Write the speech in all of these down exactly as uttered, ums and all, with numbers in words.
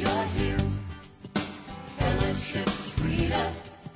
you're here. Fellowship's sweeter,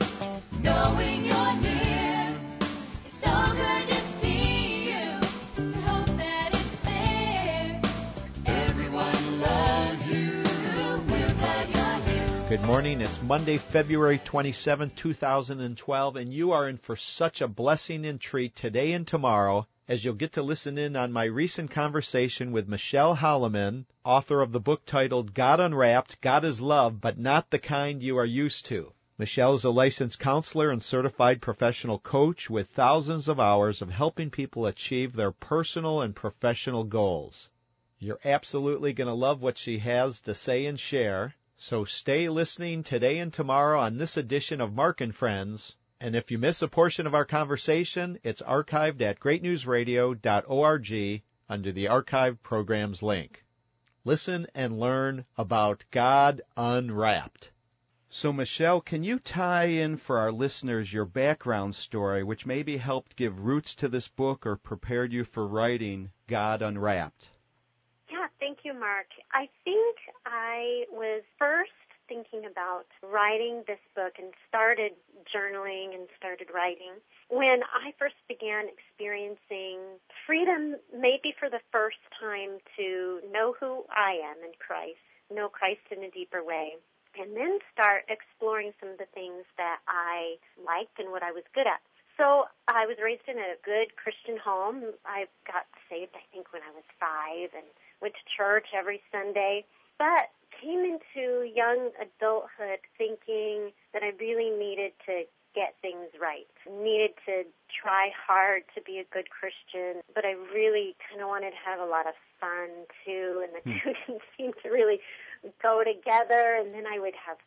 knowing you're near. It's so good to see you. We hope that it's there. Everyone loves you. We're glad you're here. Good morning. It's Monday, February twenty-seventh, two thousand twelve, and you are in for such a blessing and treat today and tomorrow as you'll get to listen in on my recent conversation with Michelle Holloman, author of the book titled God Unwrapped, God is Love, but Not the Kind You Are Used to. Michelle is a licensed counselor and certified professional coach with thousands of hours of helping people achieve their personal and professional goals. You're absolutely going to love what she has to say and share, so stay listening today and tomorrow on this edition of Mark and Friends. And if you miss a portion of our conversation, it's archived at great news radio dot org under the Archive Programs link. Listen and learn about God Unwrapped. So, Michelle, can you tie in for our listeners your background story, which maybe helped give roots to this book or prepared you for writing God Unwrapped? Yeah, thank you, Mark. I think I was first thinking about writing this book and started journaling and started writing when I first began experiencing freedom, maybe for the first time, to know who I am in Christ, know Christ in a deeper way, and then start exploring some of the things that I liked and what I was good at. So I was raised in a good Christian home. I got saved, I think, when I was five and went to church every Sunday, but came into young adulthood thinking that I really needed to get things right, needed to try hard to be a good Christian, but I really kind of wanted to have a lot of fun too, and the hmm. two didn't seem to really go together, and then I would have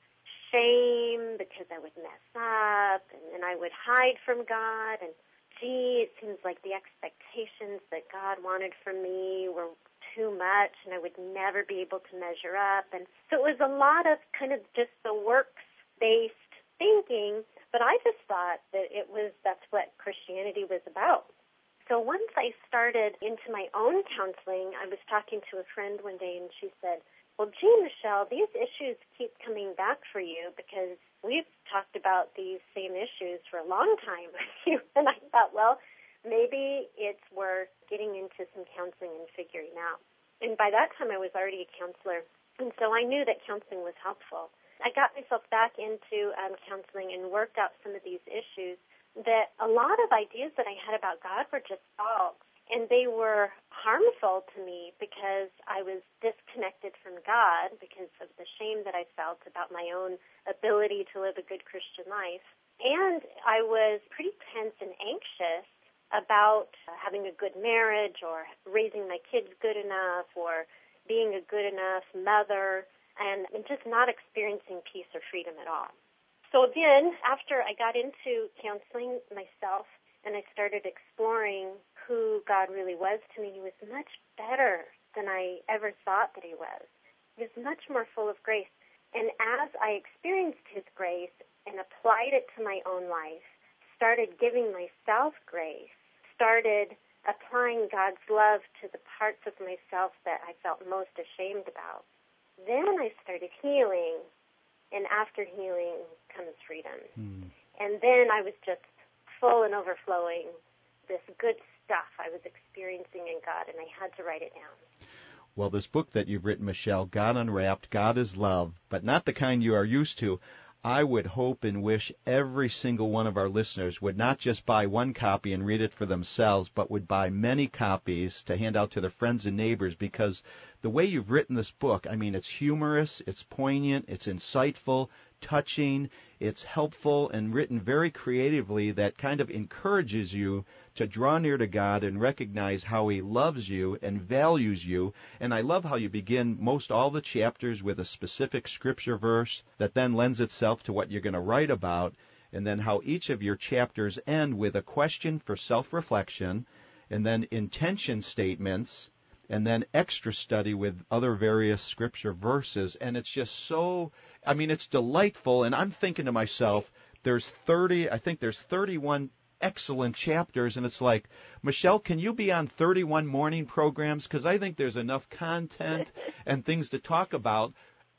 shame because I would mess up, and then I would hide from God, and gee, it seems like the expectations that God wanted from me were too much, and I would never be able to measure up. And so it was a lot of kind of just the works-based thinking, but I just thought that it was, that's what Christianity was about. So once I started into my own counseling, I was talking to a friend one day, and she said, well, gee, Michelle, these issues keep coming back for you because we've talked about these same issues for a long time with you. And I thought, well, maybe it's worth getting into some counseling and figuring out. And by that time, I was already a counselor, and so I knew that counseling was helpful. I got myself back into um, counseling and worked out some of these issues that a lot of ideas that I had about God were just false, and they were harmful to me because I was disconnected from God because of the shame that I felt about my own ability to live a good Christian life. And I was pretty tense and anxious about having a good marriage or raising my kids good enough or being a good enough mother and just not experiencing peace or freedom at all. So then, after I got into counseling myself and I started exploring who God really was to me, He was much better than I ever thought that He was. He was much more full of grace. And as I experienced His grace and applied it to my own life, started giving myself grace, started applying God's love to the parts of myself that I felt most ashamed about, then I started healing, and after healing comes freedom. Mm. And then I was just full and overflowing this good stuff I was experiencing in God, and I had to write it down. Well, this book that you've written, Michelle, God Unwrapped, God is Love, but not the kind you are used to, I would hope and wish every single one of our listeners would not just buy one copy and read it for themselves, but would buy many copies to hand out to their friends and neighbors, because the way you've written this book, I mean, it's humorous, it's poignant, it's insightful, touching, it's helpful, and written very creatively that kind of encourages you to draw near to God and recognize how He loves you and values you. And I love how you begin most all the chapters with a specific scripture verse that then lends itself to what you're going to write about, and then how each of your chapters end with a question for self-reflection, and then intention statements, and then extra study with other various scripture verses. And it's just so, I mean, it's delightful. And I'm thinking to myself, there's thirty, I think there's thirty-one excellent chapters, and it's like, Michelle, can you be on thirty-one morning programs? Because I think there's enough content and things to talk about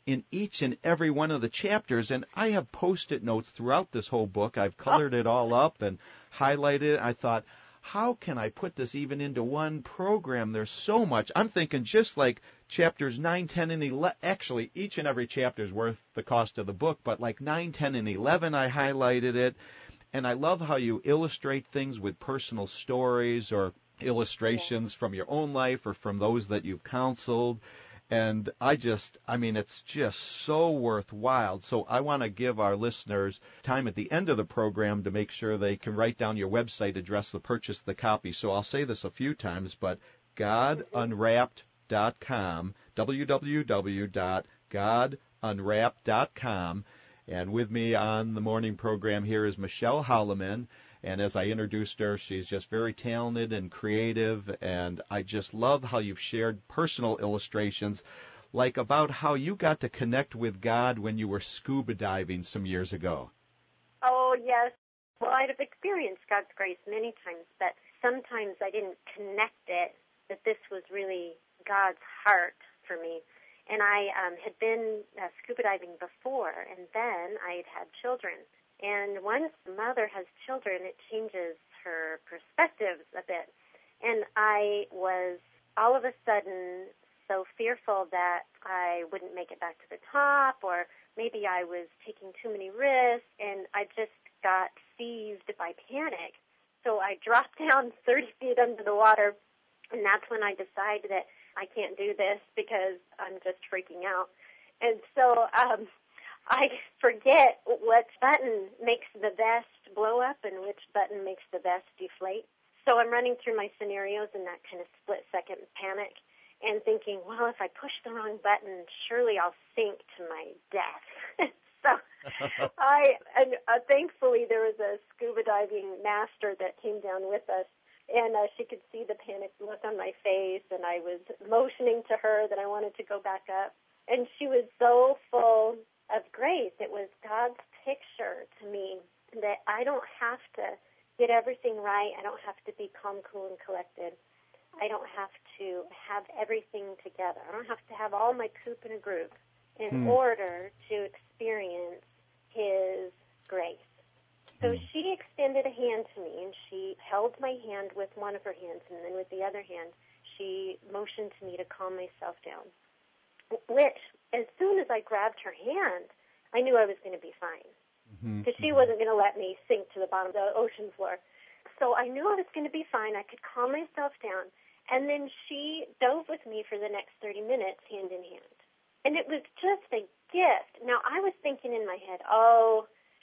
in each and every one of the chapters. And I have Post-it notes throughout this whole book. I've colored it all up and highlighted it. I thought, how can I put this even into one program? There's so much. I'm thinking just like chapters nine, ten, and eleven. Actually, each and every chapter is worth the cost of the book, but like nine, ten, and eleven, I highlighted it. And I love how you illustrate things with personal stories or illustrations from your own life or from those that you've counseled. And I just, I mean, it's just so worthwhile. So I want to give our listeners time at the end of the program to make sure they can write down your website address to purchase the copy. So I'll say this a few times, but God Unwrapped dot com, w w w dot god unwrapped dot com. And with me on the morning program here is Michelle Holloman. And as I introduced her, she's just very talented and creative. And I just love how you've shared personal illustrations, like about how you got to connect with God when you were scuba diving some years ago. Oh, yes. Well, I'd have experienced God's grace many times, but sometimes I didn't connect it, that this was really God's heart for me. And I um, had been uh, scuba diving before, and then I had had children. And once a mother has children, it changes her perspectives a bit. And I was all of a sudden so fearful that I wouldn't make it back to the top, or maybe I was taking too many risks, and I just got seized by panic. So I dropped down thirty feet under the water, and that's when I decided that I can't do this because I'm just freaking out. And so um, I forget what button makes the best blow up and which button makes the best deflate. So I'm running through my scenarios in that kind of split-second panic and thinking, well, if I push the wrong button, surely I'll sink to my death. So I, and uh, thankfully there was a scuba diving master that came down with us, and uh, she could see the panic look on my face, and I was motioning to her that I wanted to go back up. And she was so full of grace. It was God's picture to me that I don't have to get everything right. I don't have to be calm, cool, and collected. I don't have to have everything together. I don't have to have all my coop in a group in Hmm. order to experience His grace. So she extended a hand to me, and she held my hand with one of her hands, and then with the other hand, she motioned to me to calm myself down, which, as soon as I grabbed her hand, I knew I was going to be fine, because Mm-hmm. she wasn't going to let me sink to the bottom of the ocean floor. So I knew I was going to be fine. I could calm myself down. And then she dove with me for the next thirty minutes, hand in hand. And it was just a gift. Now, I was thinking in my head, oh,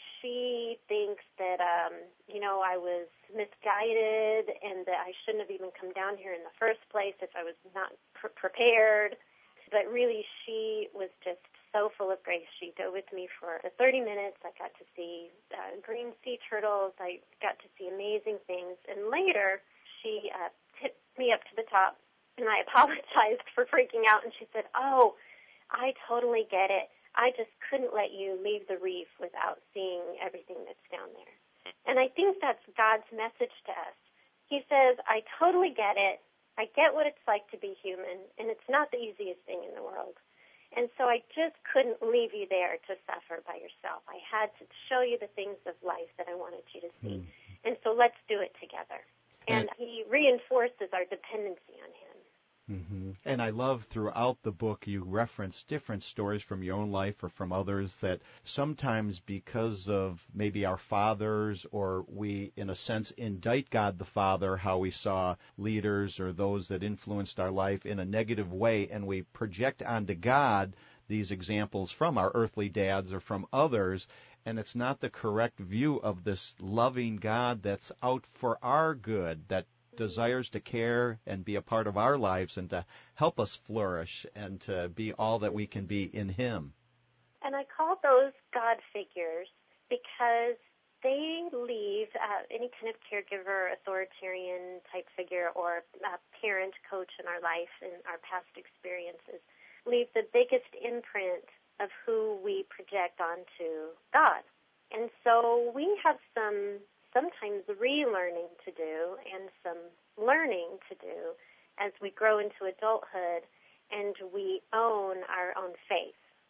she thinks that, um, you know, I was misguided and that I shouldn't have even come down here in the first place if I was not pr- prepared. But really, she was just so full of grace. She dove with me for the thirty minutes. I got to see uh, green sea turtles. I got to see amazing things. And later, she uh, tipped me up to the top, and I apologized for freaking out. And she said, oh, I totally get it. I just couldn't let you leave the reef without seeing everything that's down there. And I think that's God's message to us. He says, I totally get it. I get what it's like to be human, and it's not the easiest thing in the world. And so I just couldn't leave you there to suffer by yourself. I had to show you the things of life that I wanted you to see. Mm. And so let's do it together. And, and he reinforces our dependency on him. Mm-hmm. And I love throughout the book you reference different stories from your own life or from others that sometimes because of maybe our fathers, or we in a sense indict God the Father, how we saw leaders or those that influenced our life in a negative way, and we project onto God these examples from our earthly dads or from others, and it's not the correct view of this loving God that's out for our good, that desires to care and be a part of our lives and to help us flourish and to be all that we can be in Him. And I call those God figures because they leave uh, any kind of caregiver, authoritarian type figure, or uh, parent, coach in our life and our past experiences, leave the biggest imprint of who we project onto God. And so we have some sometimes relearning to do and some learning to do as we grow into adulthood and we own our own faith.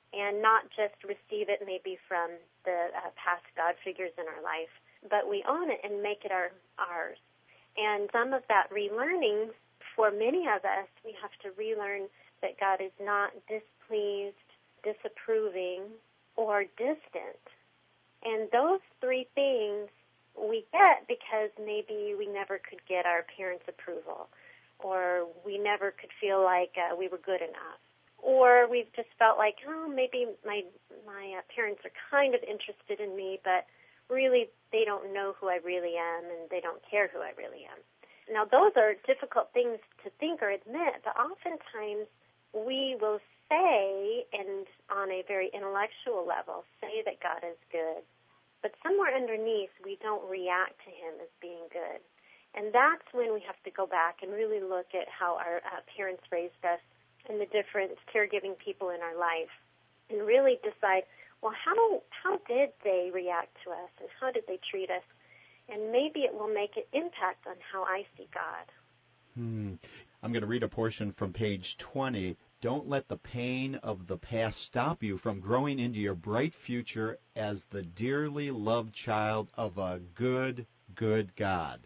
and not just receive it maybe from the uh, past God figures in our life, but we own it and make it our ours. And some of that relearning, for many of us, we have to relearn that God is not displeased, disapproving, or distant. And those three things we get because maybe we never could get our parents' approval, or we never could feel like uh, we were good enough, or we've just felt like, oh, maybe my my uh, parents are kind of interested in me, but really they don't know who I really am, and they don't care who I really am. Now, those are difficult things to think or admit, but oftentimes we will say, and on a very intellectual level, say that God is good, but somewhere underneath we don't react to him as being good. And that's when we have to go back and really look at how our uh, parents raised us and the different caregiving people in our life, and really decide, well, how how did they react to us, and how did they treat us? And maybe it will make an impact on how I see God. Hmm. I'm going to read a portion from page twenty. Don't let the pain of the past stop you from growing into your bright future as the dearly loved child of a good, good God.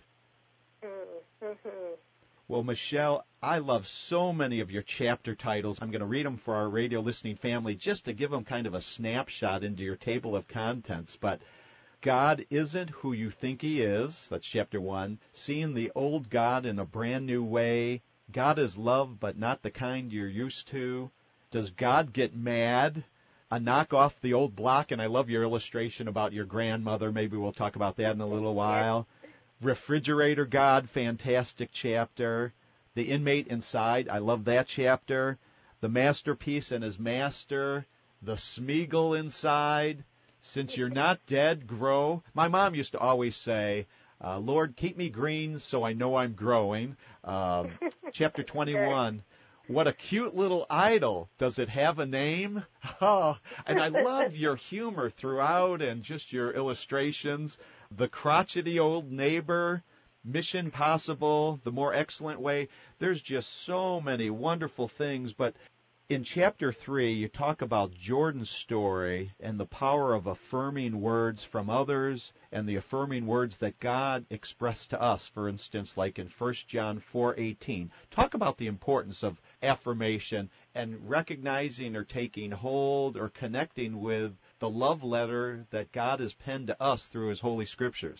Mm-hmm. Well, Michelle, I love so many of your chapter titles. I'm going to read them for our radio listening family just to give them kind of a snapshot into your table of contents. But God isn't who you think he is. That's chapter one. Seeing the old God in a brand new way. God is love, but not the kind you're used to. Does God get mad? A knock off the old block, and I love your illustration about your grandmother. Maybe we'll talk about that in a little while. Refrigerator God, fantastic chapter. The inmate inside, I love that chapter. The masterpiece and his master. The Smeagol inside. Since you're not dead, grow. My mom used to always say, uh, Lord, keep me green so I know I'm growing. Um, chapter twenty-one. What a cute little idol. Does it have a name? Oh, and I love your humor throughout and just your illustrations. The crotchety old neighbor, Mission Possible, The More Excellent Way. There's just so many wonderful things. But in chapter three, you talk about Jordan's story and the power of affirming words from others and the affirming words that God expressed to us, for instance, like in First John four eighteen. Talk about the importance of affirmation and recognizing or taking hold or connecting with the love letter that God has penned to us through his Holy Scriptures.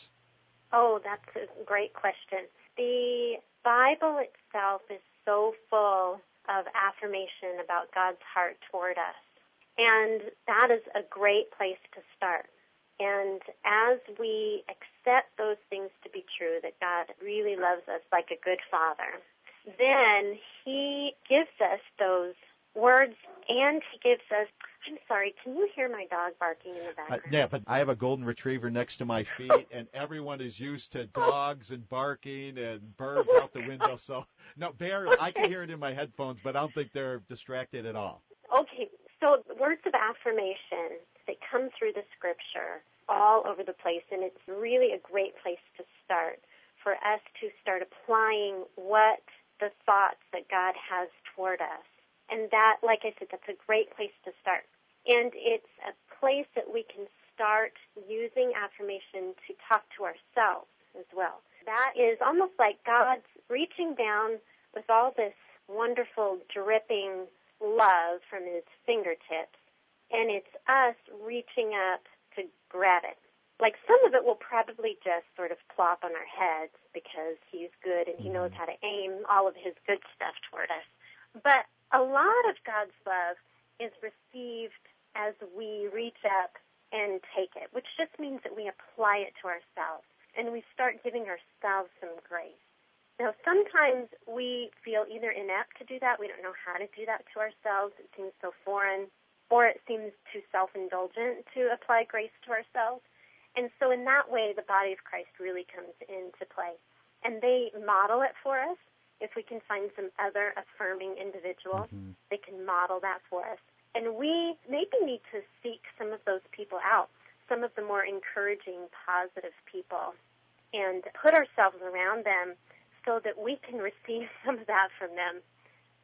Oh, that's a great question. The Bible itself is so full of affirmation about God's heart toward us. And that is a great place to start. And as we accept those things to be true, that God really loves us like a good father, then he gives us those words, and he gives us, I'm sorry, can you hear my dog barking in the Uh, background? yeah, but I have a golden retriever next to my feet, and everyone is used to dogs and barking and birds out the window. So, no, barely. I can hear it in my headphones, but I don't think they're distracted at all. Okay, so words of affirmation, they come through the Scripture all over the place, and it's really a great place to start for us to start applying what the thoughts that God has toward us. And that, like I said, that's a great place to start. And it's a place that we can start using affirmation to talk to ourselves as well. That is almost like God's reaching down with all this wonderful dripping love from his fingertips, and it's us reaching up to grab it. Like some of it will probably just sort of plop on our heads because he's good and he knows how to aim all of his good stuff toward us. But a lot of God's love is received as we reach up and take it, which just means that we apply it to ourselves and we start giving ourselves some grace. Now, sometimes we feel either inept to do that, we don't know how to do that to ourselves, it seems so foreign, or it seems too self-indulgent to apply grace to ourselves. And so in that way, the body of Christ really comes into play. And they model it for us. If we can find some other affirming individual, mm-hmm. they can model that for us. And we maybe need to seek some of those people out, some of the more encouraging, positive people, and put ourselves around them so that we can receive some of that from them.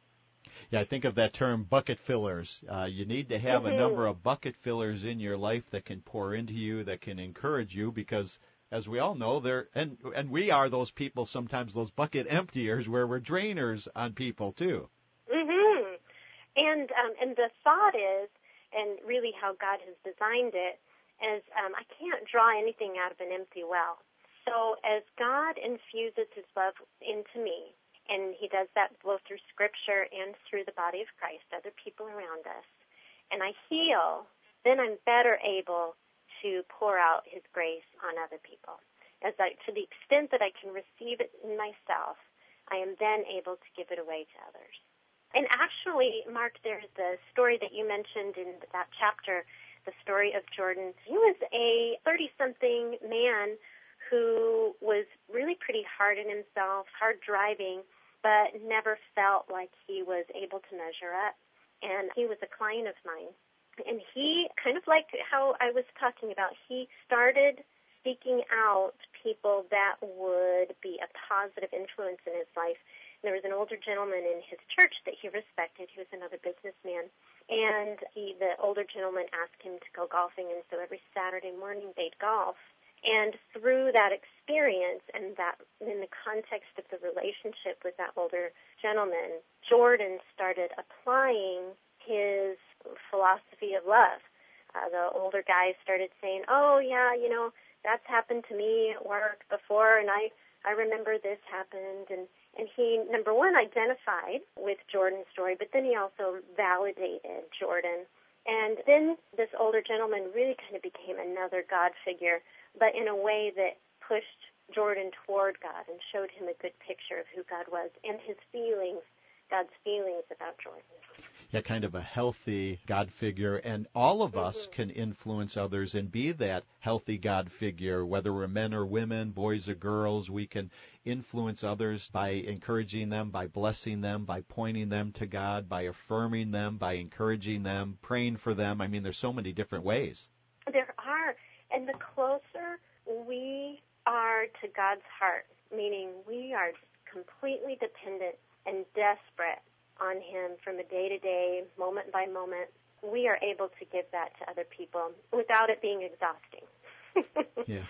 Yeah, I think of that term bucket fillers. Uh, you need to have Mhm. a number of bucket fillers in your life that can pour into you, that can encourage you, because as we all know, there and and we are those people sometimes, those bucket emptiers, where we're drainers on people too. Mhm. And um, and the thought is, and really how God has designed it, is um, I can't draw anything out of an empty well. So as God infuses His love into me, and He does that both through Scripture and through the body of Christ, other people around us, and I heal, then I'm better able to pour out His grace on other people. As I, to the extent that I can receive it in myself, I am then able to give it away to others. And actually, Mark, there's the story that you mentioned in that chapter, the story of Jordan. He was a thirty-something man who was really pretty hard on himself, hard driving, but never felt like he was able to measure up. And he was a client of mine. And he, kind of like how I was talking about, he started seeking out people that would be a positive influence in his life. And there was an older gentleman in his church that he respected. He was another businessman. And he, the older gentleman asked him to go golfing, and so every Saturday morning they'd golf. And through that experience and that in the context of the relationship with that older gentleman, Jordan started applying his philosophy of love. Uh, the older guy started saying, oh, yeah, you know, that's happened to me at work before, and I, I remember this happened. And, and he, number one, identified with Jordan's story, but then he also validated Jordan. And then this older gentleman really kind of became another God figure, but in a way that pushed Jordan toward God and showed him a good picture of who God was and his feelings, God's feelings about Jordan. Yeah, kind of a healthy God figure, and all of us Mm-hmm. can influence others and be that healthy God figure, whether we're men or women, boys or girls. We can influence others by encouraging them, by blessing them, by pointing them to God, by affirming them, by encouraging them, praying for them. I mean, there's so many different ways. There are, and the closer we are to God's heart, meaning we are completely dependent and desperate on Him from a day-to-day, moment-by-moment, we are able to give that to other people without it being exhausting. Yes.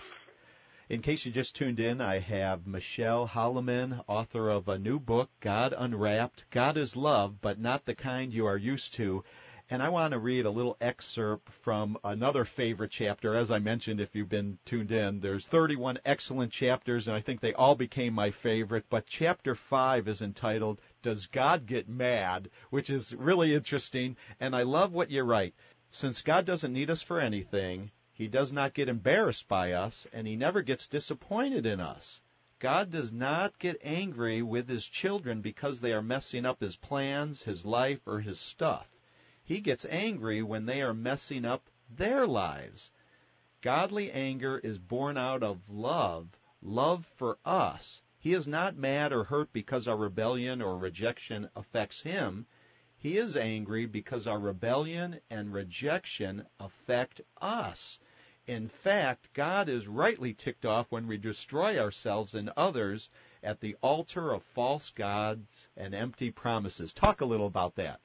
In case you just tuned in, I have Michelle Holloman, author of a new book, God Unwrapped. God is love, but not the kind you are used to. And I want to read a little excerpt from another favorite chapter. As I mentioned, if you've been tuned in, there's thirty-one excellent chapters, and I think they all became my favorite. But chapter five is entitled, Does God Get Mad?, which is really interesting, and I love what you write. Since God doesn't need us for anything, He does not get embarrassed by us, and He never gets disappointed in us. God does not get angry with His children because they are messing up His plans, His life, or His stuff. He gets angry when they are messing up their lives. Godly anger is born out of love, love for us. He is not mad or hurt because our rebellion or rejection affects Him. He is angry because our rebellion and rejection affect us. In fact, God is rightly ticked off when we destroy ourselves and others at the altar of false gods and empty promises. Talk a little about that.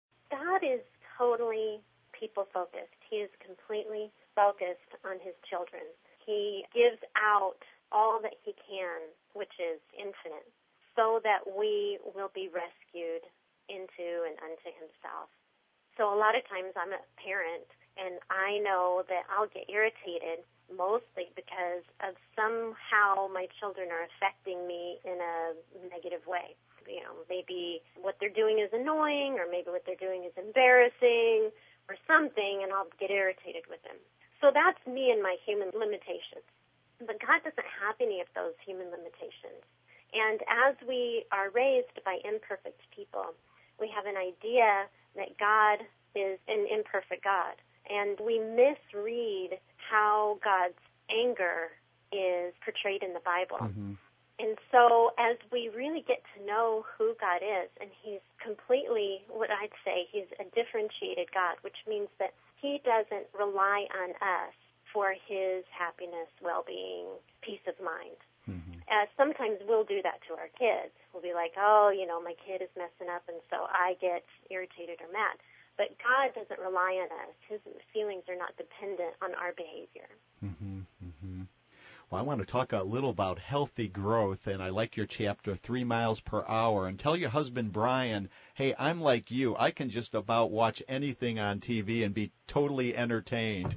God is totally people-focused. He is completely focused on His children. He gives out all that He can, which is infinite, so that we will be rescued into and unto Himself. So a lot of times I'm a parent, and I know that I'll get irritated mostly because of somehow my children are affecting me in a negative way. You know, maybe what they're doing is annoying, or maybe what they're doing is embarrassing, or something, and I'll get irritated with them. So that's me and my human limitations. But God doesn't have any of those human limitations. And as we are raised by imperfect people, we have an idea that God is an imperfect God. And we misread how God's anger is portrayed in the Bible. Mm-hmm. And so as we really get to know who God is, and He's completely, what I'd say, He's a differentiated God, which means that He doesn't rely on us for His happiness, well-being, peace of mind. Mm-hmm. uh, sometimes we'll do that to our kids. We'll be like, oh, you know, my kid is messing up, and so I get irritated or mad. But God doesn't rely on us. His feelings are not dependent on our behavior. Mm-hmm, mm-hmm. Well, I want to talk a little about healthy growth, and I like your chapter, Three Miles Per Hour. And tell your husband, Brian, hey, I'm like you. I can just about watch anything on T V and be totally entertained.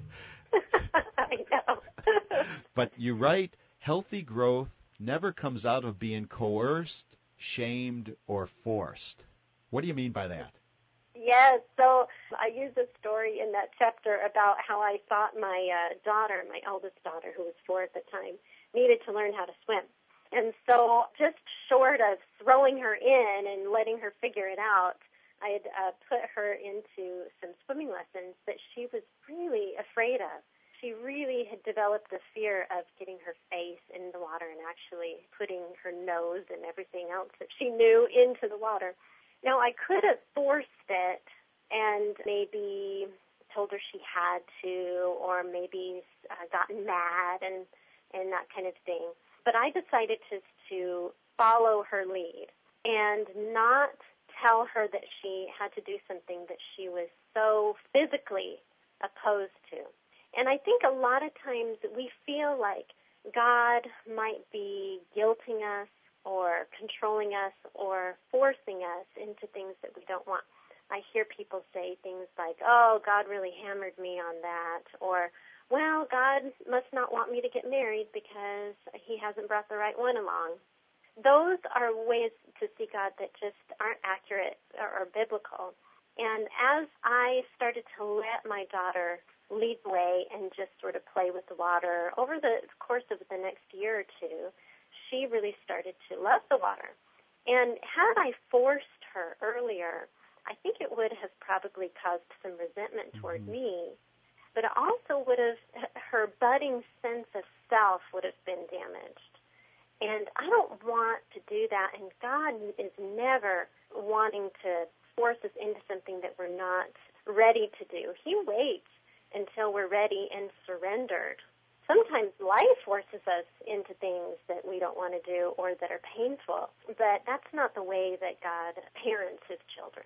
I know. But you write, healthy growth never comes out of being coerced, shamed, or forced. What do you mean by that? Yes, so I use a story in that chapter about how I thought my uh, daughter, my eldest daughter, who was four at the time, needed to learn how to swim. And so just short of throwing her in and letting her figure it out, I had uh, put her into some swimming lessons that she was really afraid of. She really had developed the fear of getting her face in the water and actually putting her nose and everything else that she knew into the water. Now, I could have forced it and maybe told her she had to, or maybe uh, gotten mad and, and that kind of thing. But I decided to, to follow her lead and not tell her that she had to do something that she was so physically opposed to. And I think a lot of times we feel like God might be guilting us or controlling us or forcing us into things that we don't want. I hear people say things like, oh, God really hammered me on that, or, well, God must not want me to get married because he hasn't brought the right one along. Those are ways to see God that just aren't accurate or, or biblical. And as I started to let my daughter lead the way and just sort of play with the water over the course of the next year or two, she really started to love the water. And had I forced her earlier, I think it would have probably caused some resentment toward mm-hmm. me, but it also would have, her budding sense of self would have been damaged. And I don't want to do that, and God is never wanting to force us into something that we're not ready to do. He waits until we're ready and surrendered. Sometimes life forces us into things that we don't want to do or that are painful, but that's not the way that God parents his children.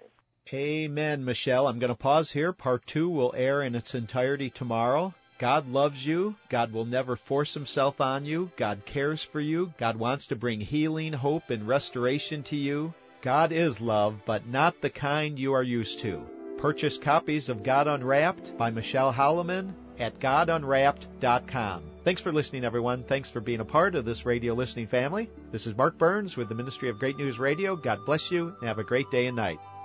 Amen, Michelle. I'm going to pause here. Part two will air in its entirety tomorrow. God loves you. God will never force himself on you. God cares for you. God wants to bring healing, hope, and restoration to you. God is love, but not the kind you are used to. Purchase copies of God Unwrapped by Michelle Holloman at god unwrapped dot com. Thanks for listening, everyone. Thanks for being a part of this radio listening family. This is Mark Burns with the Ministry of Great News Radio. God bless you, and have a great day and night.